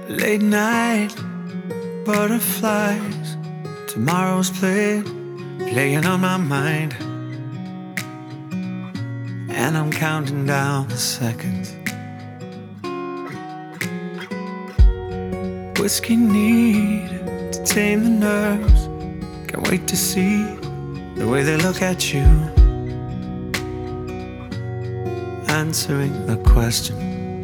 Late night butterflies, tomorrow's play playing on my mind, and I'm counting down the seconds. Whiskey need to tame the nerves. Can't wait to see the way they look at you, answering the question.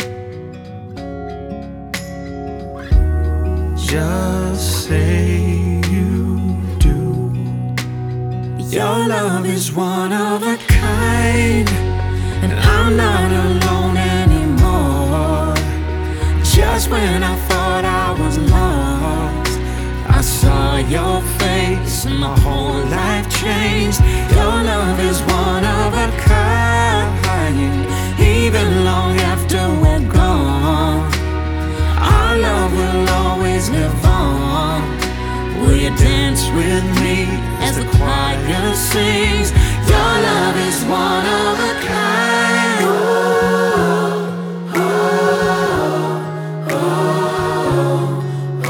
Just say you do. Your love is one of a kind, and I'm not alone anymore. Just when I thought I was lost, I saw your face and my whole life changed. Your love is one of a kind, even long after we're gone. Our love will always live on. Will you dance with me as the choir sings? Your love is one of a kind. Oh, oh, oh,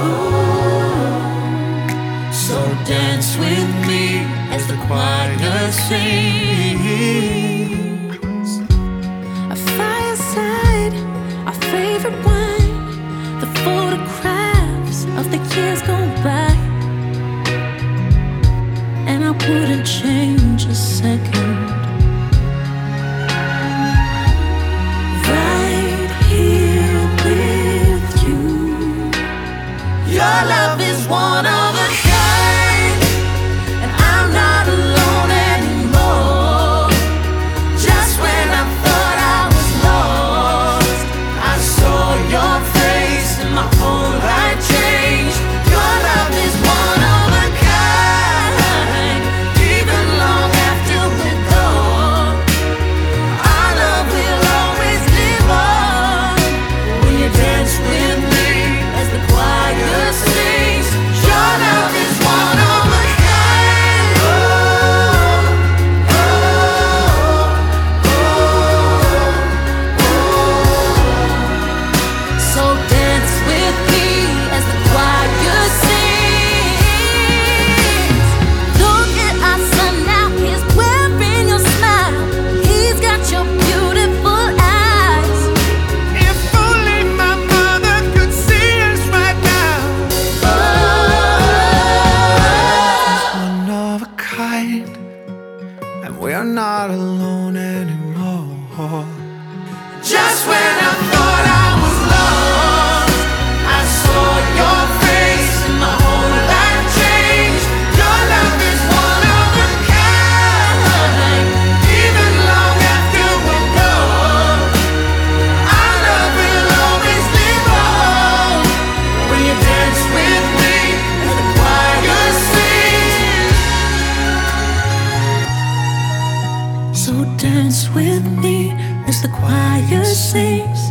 oh. So dance with me as the choir sings. A fireside, our favorite wine, the photographs of the years go by, and I wouldn't change a second. Right here with you. Your love is one of a kind, and I'm not alone anymore. Just when I thought I was lost, I saw your face and my whole life changed. Your love is one of a kind, even long after we're gone. Our love will always live on. Will you dance with me as the choir sings? Your love is one of a kind. Oh, oh, oh, oh. So dance with me as the choir sings. Look at our son now, he's wearing your smile. He's got your beautiful eyes. If only my mother could see us right now. One of a kind, and we're not alone anymore. Just when I thought I was lost, I saw your face and my whole life changed. Your love is one of a kind, even long after we're gone. Our love will always live on. Will you dance with me as the choir sings? So dance with me as the choir sings.